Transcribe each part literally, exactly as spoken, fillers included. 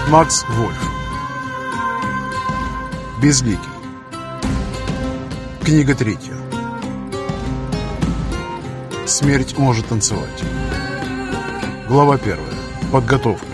Макс Вольф. Безликий. Книга третья. Смерть может танцевать. Глава первая. Подготовка.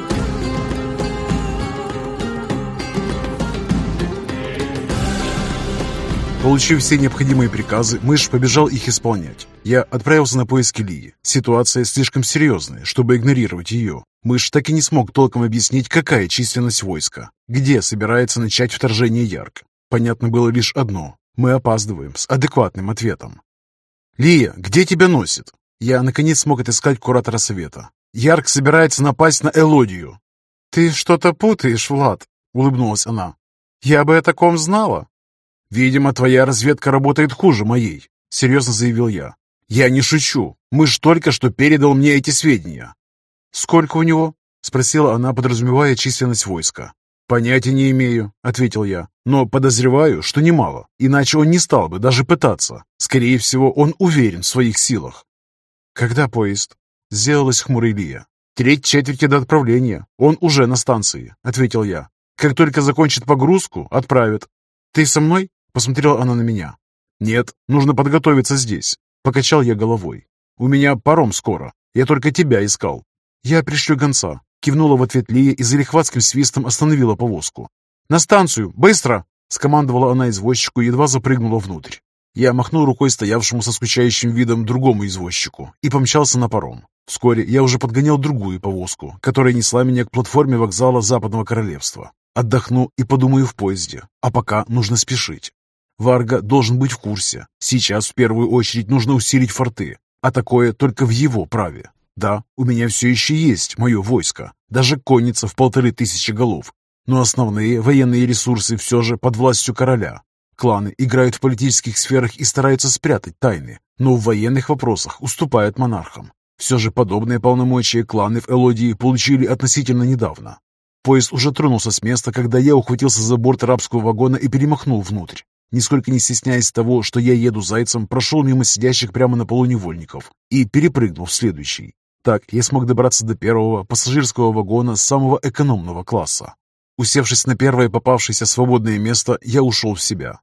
Получив все необходимые приказы, мышь побежал их исполнять. Я отправился на поиски Лии. Ситуация слишком серьезная, чтобы игнорировать ее. Мышь так и не смог толком объяснить, какая численность войска, где собирается начать вторжение Ярк. Понятно было лишь одно. Мы опаздываем с адекватным ответом. «Лия, где тебя носит?» Я, наконец, смог отыскать куратора совета. «Ярк собирается напасть на Элодию». «Ты что-то путаешь, Влад», — улыбнулась она. «Я бы о таком знала». «Видимо, твоя разведка работает хуже моей», — серьезно заявил я. «Я не шучу. Мышь только что передал мне эти сведения». «Сколько у него?» — спросила она, подразумевая численность войска. «Понятия не имею», — ответил я. «Но подозреваю, что немало, иначе он не стал бы даже пытаться. Скорее всего, он уверен в своих силах». «Когда поезд?» — сделалась хмурой Лия. «Треть четверти до отправления. Он уже на станции», — ответил я. «Как только закончит погрузку, отправят». «Ты со мной?» — посмотрела она на меня. «Нет, нужно подготовиться здесь», — покачал я головой. «У меня паром скоро. Я только тебя искал». «Я пришлю гонца», — кивнула в ответ Лия и залихватским свистом остановила повозку. «На станцию! Быстро!» — скомандовала она извозчику и едва запрыгнула внутрь. Я махнул рукой стоявшему со скучающим видом другому извозчику и помчался на паром. Вскоре я уже подгонял другую повозку, которая несла меня к платформе вокзала Западного Королевства. Отдохну и подумаю в поезде, а пока нужно спешить. Варга должен быть в курсе. Сейчас в первую очередь нужно усилить форты, а такое только в его праве. Да, у меня все еще есть мое войско, даже конница в полторы тысячи голов, но основные военные ресурсы все же под властью короля. Кланы играют в политических сферах и стараются спрятать тайны, но в военных вопросах уступают монархам. Все же подобные полномочия кланы в Элодии получили относительно недавно. Поезд уже тронулся с места, когда я ухватился за борт рабского вагона и перемахнул внутрь. Нисколько не стесняясь того, что я еду зайцем, прошел мимо сидящих прямо на полу невольников и перепрыгнул в следующий. Так я смог добраться до первого пассажирского вагона самого экономного класса. Усевшись на первое попавшееся свободное место, я ушел в себя.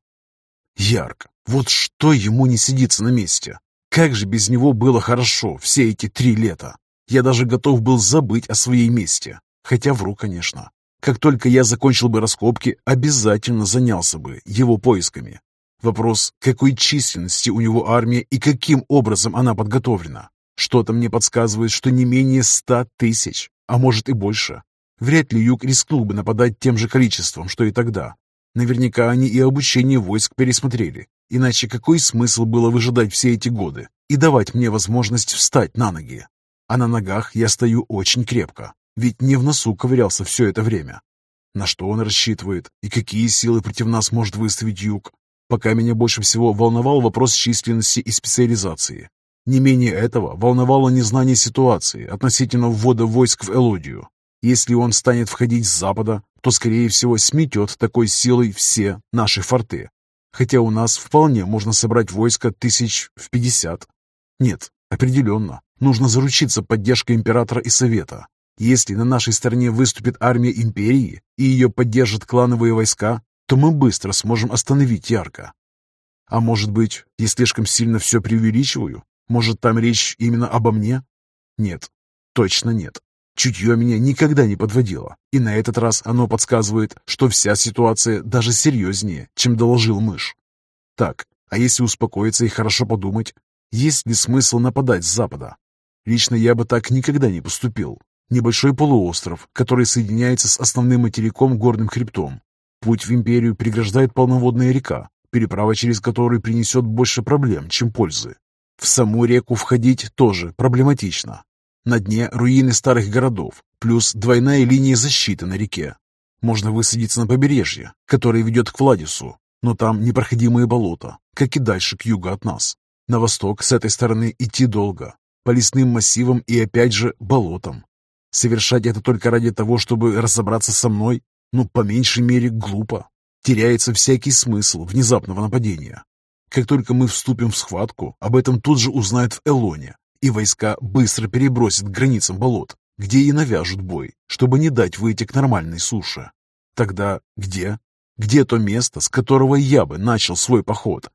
Ярк, вот что ему не сидится на месте. Как же без него было хорошо все эти три лета. Я даже готов был забыть о своей мести. Хотя вру, конечно. Как только я закончил бы раскопки, обязательно занялся бы его поисками. Вопрос, какой численности у него армия и каким образом она подготовлена. Что-то мне подсказывает, что не менее ста тысяч, а может и больше. Вряд ли Юг рискнул бы нападать тем же количеством, что и тогда. Наверняка они и обучение войск пересмотрели. Иначе какой смысл было выжидать все эти годы и давать мне возможность встать на ноги? А на ногах я стою очень крепко. Ведь не в носу ковырялся все это время. На что он рассчитывает и какие силы против нас может выставить Юг? Пока меня больше всего волновал вопрос численности и специализации. Не менее этого волновало незнание ситуации относительно ввода войск в Элодию. Если он станет входить с запада, то, скорее всего, сметет такой силой все наши форты. Хотя у нас вполне можно собрать войско тысяч в пятьдесят. Нет, определенно, нужно заручиться поддержкой императора и совета. Если на нашей стороне выступит армия империи и ее поддержат клановые войска, то мы быстро сможем остановить Ярка. А может быть, я слишком сильно все преувеличиваю? Может, там речь именно обо мне? Нет, точно нет. Чутье меня никогда не подводило, и на этот раз оно подсказывает, что вся ситуация даже серьезнее, чем доложил мышь. Так, а если успокоиться и хорошо подумать, есть ли смысл нападать с запада? Лично я бы так никогда не поступил. Небольшой полуостров, который соединяется с основным материком горным хребтом. Путь в империю преграждает полноводная река, переправа через которую принесет больше проблем, чем пользы. В саму реку входить тоже проблематично. На дне руины старых городов, плюс двойная линия защиты на реке. Можно высадиться на побережье, которое ведет к Владису, но там непроходимые болота, как и дальше к югу от нас. На восток с этой стороны идти долго, по лесным массивам и опять же болотам. Совершать это только ради того, чтобы разобраться со мной, ну, по меньшей мере, глупо. Теряется всякий смысл внезапного нападения. Как только мы вступим в схватку, об этом тут же узнают в Элоне, и войска быстро перебросят к границам болот. где и навяжут бой, чтобы не дать выйти к нормальной суше. Тогда где? Где то место, с которого я бы начал свой поход?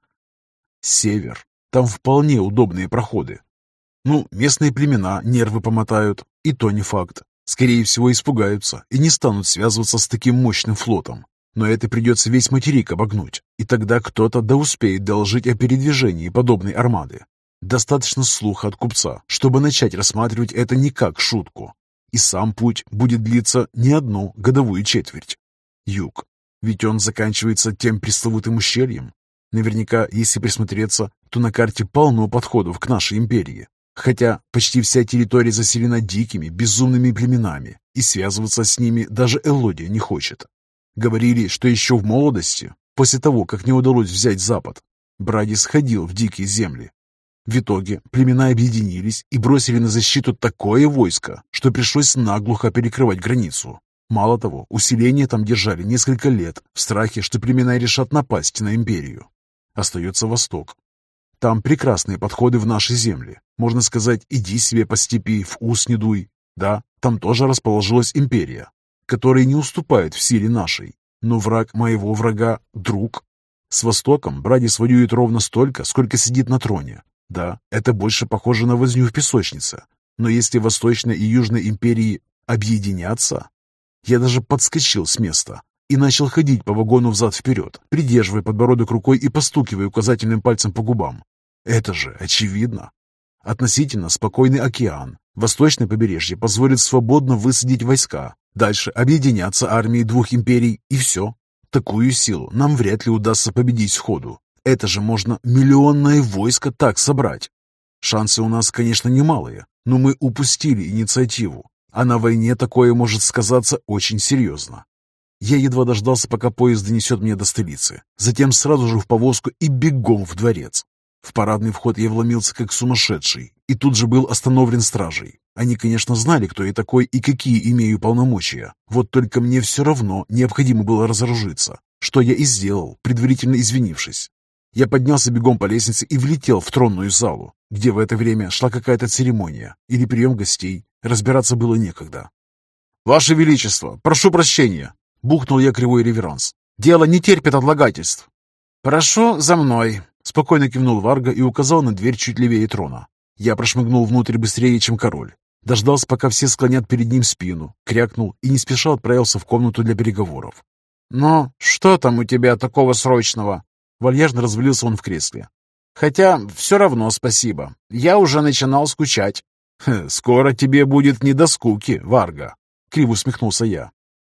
Север. Там вполне удобные проходы. Ну, местные племена нервы помотают, и то не факт. Скорее всего, испугаются и не станут связываться с таким мощным флотом. Но это придется весь материк обогнуть, и тогда кто-то да успеет доложить о передвижении подобной армады. Достаточно слуха от купца, чтобы начать рассматривать это не как шутку. И сам путь будет длиться не одну годовую четверть. Юг. Ведь он заканчивается тем пресловутым ущельем. Наверняка, если присмотреться, то на карте полно подходов к нашей империи. Хотя почти вся территория заселена дикими, безумными племенами, и связываться с ними даже Элодия не хочет. Говорили, что еще в молодости, после того, как не удалось взять Запад, Брадис ходил в дикие земли. В итоге племена объединились и бросили на защиту такое войско, что пришлось наглухо перекрывать границу. Мало того, усиление там держали несколько лет в страхе, что племена решат напасть на империю. Остается Восток. Там прекрасные подходы в наши земли. Можно сказать, иди себе по степи, в ус не дуй. Да, там тоже расположилась империя, которая не уступает в силе нашей. Но враг моего врага — друг. С Востоком Брадис воюет ровно столько, сколько сидит на троне. Да, это больше похоже на возню в песочнице. Но если Восточная и Южная империи объединятся... Я даже подскочил с места и начал ходить по вагону взад-вперед, придерживая подбородок рукой и постукивая указательным пальцем по губам. Это же очевидно. Относительно спокойный океан. Восточное побережье позволит свободно высадить войска. Дальше объединятся армии двух империй, и все. Такую силу нам вряд ли удастся победить сходу. Это же можно миллионное войско так собрать. Шансы у нас, конечно, немалые, но мы упустили инициативу. А на войне такое может сказаться очень серьезно. Я едва дождался, пока поезд донесет меня до столицы. Затем сразу же в повозку и бегом в дворец. В парадный вход я вломился как сумасшедший, и тут же был остановлен стражей. Они, конечно, знали, кто я такой и какие имею полномочия. Вот только мне все равно необходимо было разоружиться, что я и сделал, предварительно извинившись. Я поднялся бегом по лестнице и влетел в тронную залу, где в это время шла какая-то церемония или прием гостей. Разбираться было некогда. «Ваше Величество, прошу прощения!» — бухнул я кривой реверанс. «Дело не терпит отлагательств». «Прошу за мной!» — спокойно кивнул Варга и указал на дверь чуть левее трона. Я прошмыгнул внутрь быстрее, чем король. Дождался, пока все склонят перед ним спину, крякнул и не спеша отправился в комнату для переговоров. «Ну, что там у тебя такого срочного?» Вальяжно развалился он в кресле. «Хотя все равно спасибо. Я уже начинал скучать». «Скоро тебе будет не до скуки, Варга», — криво усмехнулся я.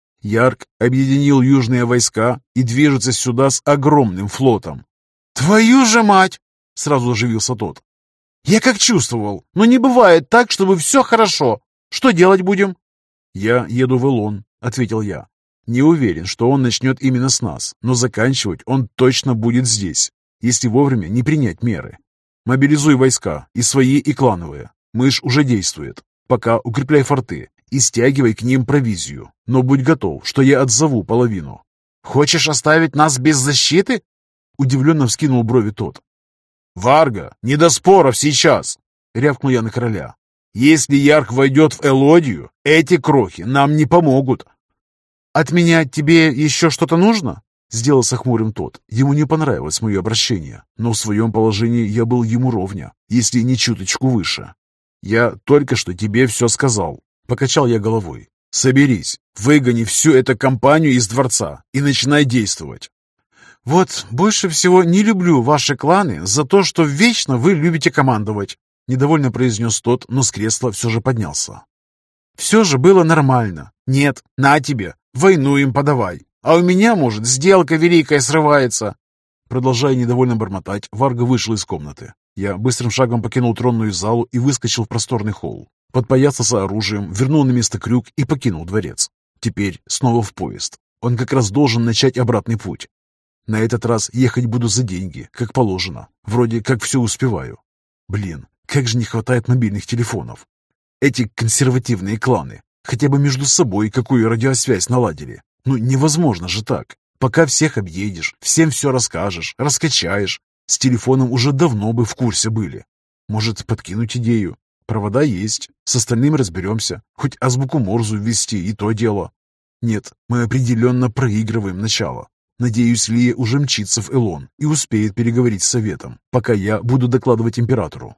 Ярк объединил южные войска и движется сюда с огромным флотом. «Твою же мать!» — сразу оживился тот. «Я как чувствовал, но не бывает так, чтобы все хорошо. Что делать будем?» «Я еду в Элон», — ответил я. «Не уверен, что он начнет именно с нас, но заканчивать он точно будет здесь, если вовремя не принять меры. Мобилизуй войска, и свои, и клановые. Мышь уже действует. Пока укрепляй форты и стягивай к ним провизию. Но будь готов, что я отзову половину». «Хочешь оставить нас без защиты?» Удивленно вскинул брови тот. «Варга, не до споров сейчас!» — рявкнул я на короля. «Если Ярк войдет в Элодию, эти крохи нам не помогут». «От меня тебе еще что-то нужно?» — сделался хмурым тот. Ему не понравилось мое обращение, но в своем положении я был ему ровня, если не чуточку выше. «Я только что тебе все сказал», — покачал я головой. «Соберись, выгони всю эту компанию из дворца и начинай действовать». «Вот больше всего не люблю ваши кланы за то, что вечно вы любите командовать», — недовольно произнес тот, но с кресла все же поднялся. «Все же было нормально. Нет, на тебе, войну им подавай. А у меня, может, сделка великая срывается». Продолжая недовольно бормотать, Варга вышел из комнаты. Я быстрым шагом покинул тронную залу и выскочил в просторный холл. Подпоясался оружием, вернул на место крюк и покинул дворец. Теперь снова в поезд. Он как раз должен начать обратный путь. На этот раз ехать буду за деньги, как положено. Вроде как все успеваю. Блин, как же не хватает мобильных телефонов. Эти консервативные кланы хотя бы между собой какую радиосвязь наладили. Ну невозможно же так. Пока всех объедешь, всем все расскажешь, раскачаешь. С телефоном уже давно бы в курсе были. Может, подкинуть идею? Провода есть, с остальным разберемся. Хоть азбуку Морзу ввести, и то дело. Нет, мы определенно проигрываем начало. Надеюсь, Лия уже мчится в Элон и успеет переговорить с советом, пока я буду докладывать императору.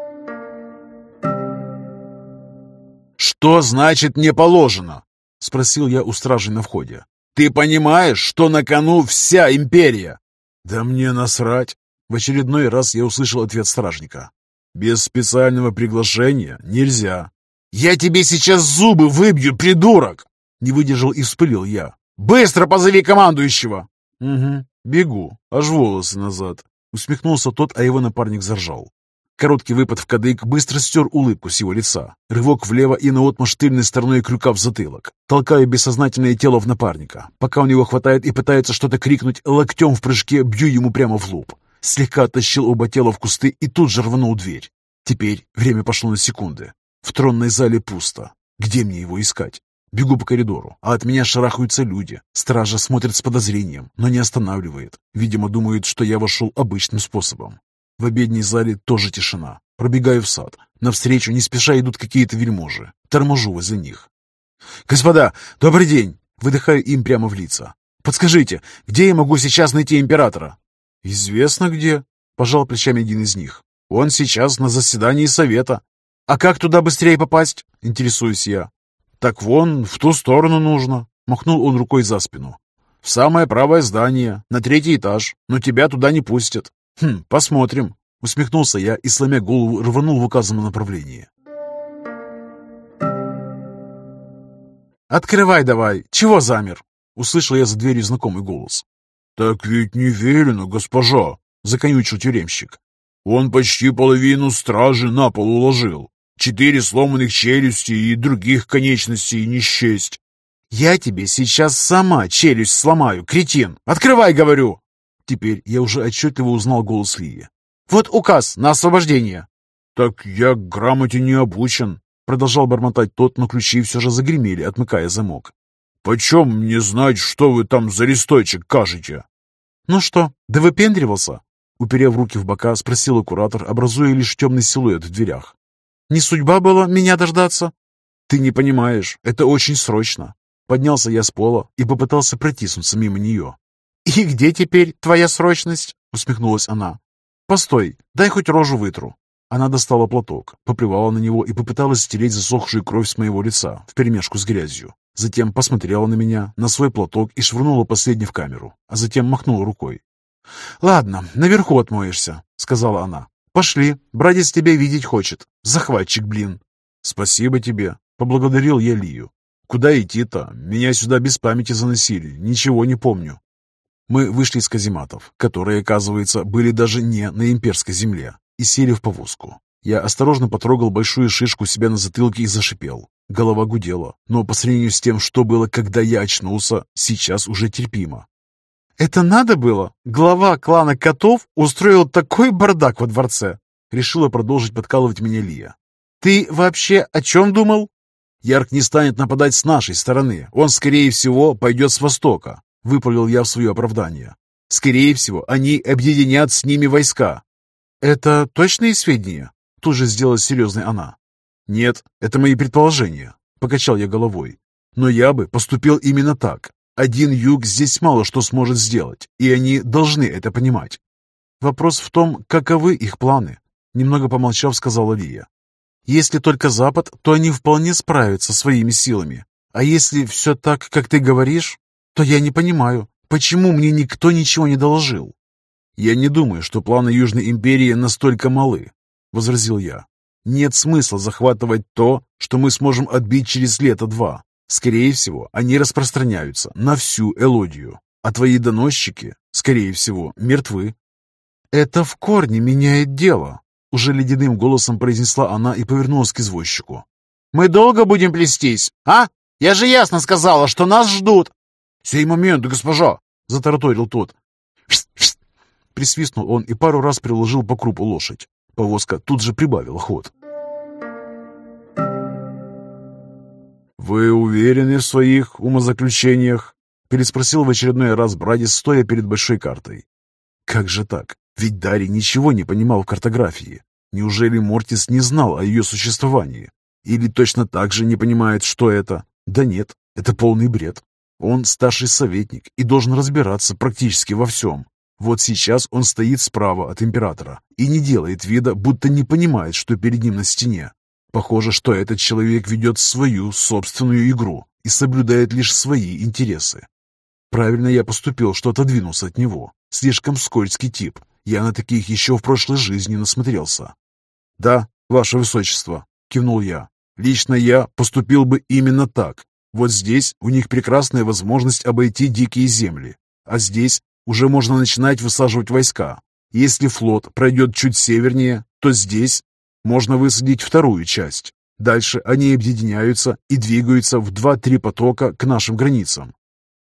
«Что значит «не положено»?» — спросил я у стражи на входе. «Ты понимаешь, что на кону вся империя?» «Да мне насрать!» В очередной раз я услышал ответ стражника. «Без специального приглашения нельзя». «Я тебе сейчас зубы выбью, придурок!» Не выдержал и вспылил я. «Быстро позови командующего!» «Угу, бегу, аж волосы назад!» Усмехнулся тот, а его напарник заржал. Короткий выпад в кадык быстро стер улыбку с его лица. Рывок влево и наотмашь тыльной стороной крюка в затылок. Толкаю бессознательное тело в напарника. Пока он его хватает и пытается что-то крикнуть, локтем в прыжке бью ему прямо в лоб. Слегка оттащил оба тела в кусты и тут же рванул дверь. Теперь время пошло на секунды. В тронной зале пусто. Где мне его искать? Бегу по коридору, а от меня шарахаются люди. Стража смотрит с подозрением, но не останавливает. Видимо, думают, что я вошел обычным способом. В обедней зале тоже тишина. Пробегаю в сад. Навстречу не спеша идут какие-то вельможи. Торможу возле них. «Господа, добрый день!» Выдыхаю им прямо в лица. «Подскажите, где я могу сейчас найти императора?» «Известно где», — пожал плечами один из них. «Он сейчас на заседании совета». «А как туда быстрее попасть?» — интересуюсь я. «Так вон, в ту сторону нужно», — махнул он рукой за спину. «В самое правое здание, на третий этаж, но тебя туда не пустят». «Хм, посмотрим», — усмехнулся я и, сломя голову, рванул в указанном направлении. «Открывай давай! Чего замер?» — услышал я за дверью знакомый голос. «Так ведь не велено, госпожа!» — законючил тюремщик. «Он почти половину стражи на пол уложил. Четыре сломанных челюсти и других конечностей не счесть». «Я тебе сейчас сама челюсть сломаю, кретин! Открывай, говорю!» Теперь я уже отчетливо узнал голос Лии. «Вот указ на освобождение!» «Так я к грамоте не обучен», — продолжал бормотать тот, но ключи все же загремели, отмыкая замок. «Почем мне знать, что вы там за листочек кажете?» «Ну что, да выпендривался?» Уперев руки в бока, спросил куратор, образуя лишь темный силуэт в дверях. «Не судьба была меня дождаться?» «Ты не понимаешь, это очень срочно». Поднялся я с пола и попытался протиснуться мимо нее. «И где теперь твоя срочность?» — усмехнулась она. «Постой, дай хоть рожу вытру». Она достала платок, поплевала на него и попыталась стереть засохшую кровь с моего лица вперемешку с грязью. Затем посмотрела на меня, на свой платок и швырнула последний в камеру, а затем махнула рукой. «Ладно, наверху отмоешься», — сказала она. «Пошли, братец тебя видеть хочет. Захватчик, блин». «Спасибо тебе», — поблагодарил я Лию. «Куда идти-то? Меня сюда без памяти заносили, ничего не помню». Мы вышли из казематов, которые, оказывается, были даже не на имперской земле, и сели в повозку. Я осторожно потрогал большую шишку у себя на затылке и зашипел. Голова гудела, но по сравнению с тем, что было, когда я очнулся, сейчас уже терпимо. «Это надо было? Глава клана котов устроил такой бардак во дворце!» Решила продолжить подкалывать меня Лия. «Ты вообще о чем думал?» «Ярк не станет нападать с нашей стороны. Он, скорее всего, пойдет с востока», — выпалил я в свое оправдание. «Скорее всего, они объединят с ними войска». «Это точные сведения?» — тут же сделала серьезной она. «Нет, это мои предположения», — покачал я головой. «Но я бы поступил именно так. Один юг здесь мало что сможет сделать, и они должны это понимать». «Вопрос в том, каковы их планы», — немного помолчав, сказала Лия. «Если только Запад, то они вполне справятся своими силами. А если все так, как ты говоришь, то я не понимаю, почему мне никто ничего не доложил». «Я не думаю, что планы Южной империи настолько малы», — возразил я. «Нет смысла захватывать то, что мы сможем отбить через лето-два. Скорее всего, они распространяются на всю Элодию, а твои доносчики, скорее всего, мертвы». «Это в корне меняет дело», — уже ледяным голосом произнесла она и повернулась к извозчику. «Мы долго будем плестись, а? Я же ясно сказала, что нас ждут!» «Сей момент, госпожа!» — затараторил тот. «Шт-шт!» — присвистнул он и пару раз приложил по крупу лошадь. Повозка тут же прибавила ход. «Вы уверены в своих умозаключениях?» — переспросил в очередной раз братец, стоя перед большой картой. «Как же так? Ведь Дарий ничего не понимал в картографии. Неужели Мортис не знал о ее существовании? Или точно так же не понимает, что это? Да нет, это полный бред. Он старший советник и должен разбираться практически во всем. Вот сейчас он стоит справа от императора и не делает вида, будто не понимает, что перед ним на стене. Похоже, что этот человек ведет свою собственную игру и соблюдает лишь свои интересы. Правильно я поступил, что отодвинулся от него. Слишком скользкий тип. Я на таких еще в прошлой жизни насмотрелся. «Да, ваше высочество», — кивнул я. «Лично я поступил бы именно так. Вот здесь у них прекрасная возможность обойти дикие земли, а здесь уже можно начинать высаживать войска. Если флот пройдет чуть севернее, то здесь можно высадить вторую часть. Дальше они объединяются и двигаются в два-три потока к нашим границам».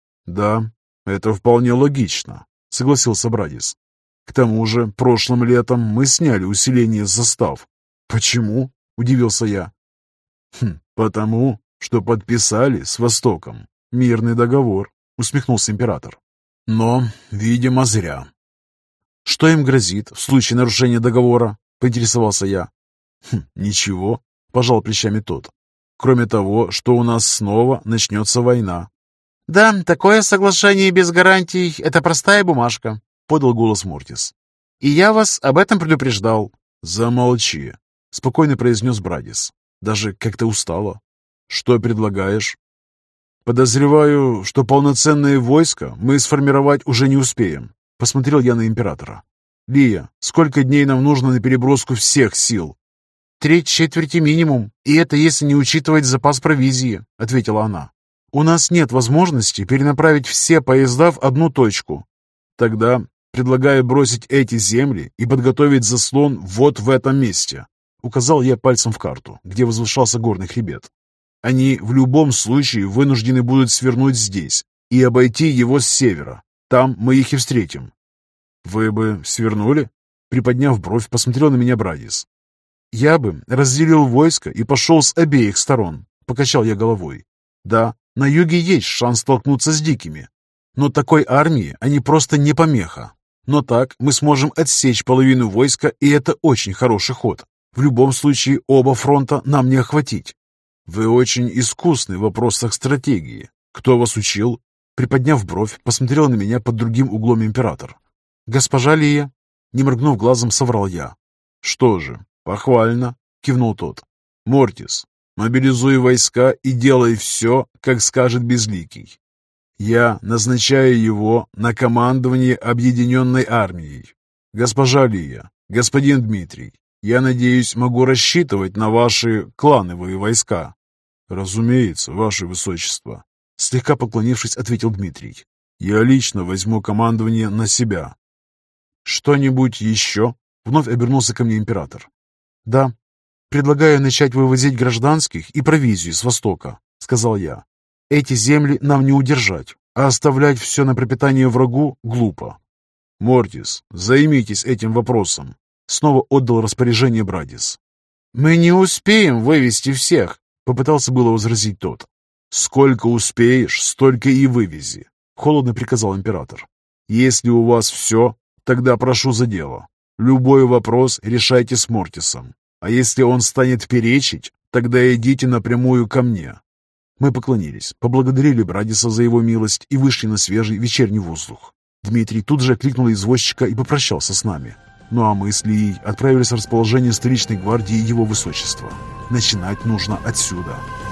«Да, это вполне логично», — согласился Брадис. «К тому же прошлым летом мы сняли усиление застав». «Почему?» — удивился я. «Хм, потому что подписали с Востоком мирный договор», — усмехнулся император. «Но, видимо, зря». «Что им грозит в случае нарушения договора?» — поинтересовался я. «Хм, ничего», — пожал плечами тот. «Кроме того, что у нас снова начнется война». «Да, такое соглашение без гарантий — это простая бумажка», — подал голос Мортис. «И я вас об этом предупреждал». «Замолчи», — спокойно произнес Брадис. Даже как-то устало. «Что предлагаешь?» «Подозреваю, что полноценное войско мы сформировать уже не успеем», — посмотрел я на императора. «Лия, сколько дней нам нужно на переброску всех сил?» «Три четверти минимум, и это если не учитывать запас провизии», — ответила она. «У нас нет возможности перенаправить все поезда в одну точку». «Тогда предлагаю бросить эти земли и подготовить заслон вот в этом месте», — указал я пальцем в карту, где возвышался горный хребет. «Они в любом случае вынуждены будут свернуть здесь и обойти его с севера. Там мы их и встретим». «Вы бы свернули?» Приподняв бровь, посмотрел на меня Брадис. «Я бы разделил войско и пошел с обеих сторон», — покачал я головой. «Да, на юге есть шанс столкнуться с дикими, но такой армии они просто не помеха. Но так мы сможем отсечь половину войска, и это очень хороший ход. В любом случае оба фронта нам не охватить». «Вы очень искусны в вопросах стратегии. Кто вас учил?» Приподняв бровь, посмотрел на меня под другим углом император. «Госпожа Лия», — не моргнув глазом, соврал я. «Что же, похвально», — кивнул тот. «Мортис, мобилизуй войска и делай все, как скажет Безликий. Я назначаю его на командование объединенной армией. Госпожа Лия, господин Дмитрий, я надеюсь, могу рассчитывать на ваши клановые войска». «Разумеется, ваше высочество», — слегка поклонившись, ответил Дмитрий. «Я лично возьму командование на себя». «Что-нибудь еще?» — вновь обернулся ко мне император. «Да, предлагаю начать вывозить гражданских и провизию с востока», — сказал я. «Эти земли нам не удержать, а оставлять все на пропитание врагу глупо». «Мортис, займитесь этим вопросом», — снова отдал распоряжение Брадис. «Мы не успеем вывести всех», — попытался было возразить тот. «Сколько успеешь, столько и вывези», — холодно приказал император. «Если у вас все, тогда прошу за дело. Любой вопрос решайте с Мортисом. А если он станет перечить, тогда идите напрямую ко мне». Мы поклонились, поблагодарили Брадиса за его милость и вышли на свежий вечерний воздух. Дмитрий тут же окликнул извозчика и попрощался с нами. Ну а мы с Лией отправились в расположение столичной гвардии его высочества. Начинать нужно отсюда.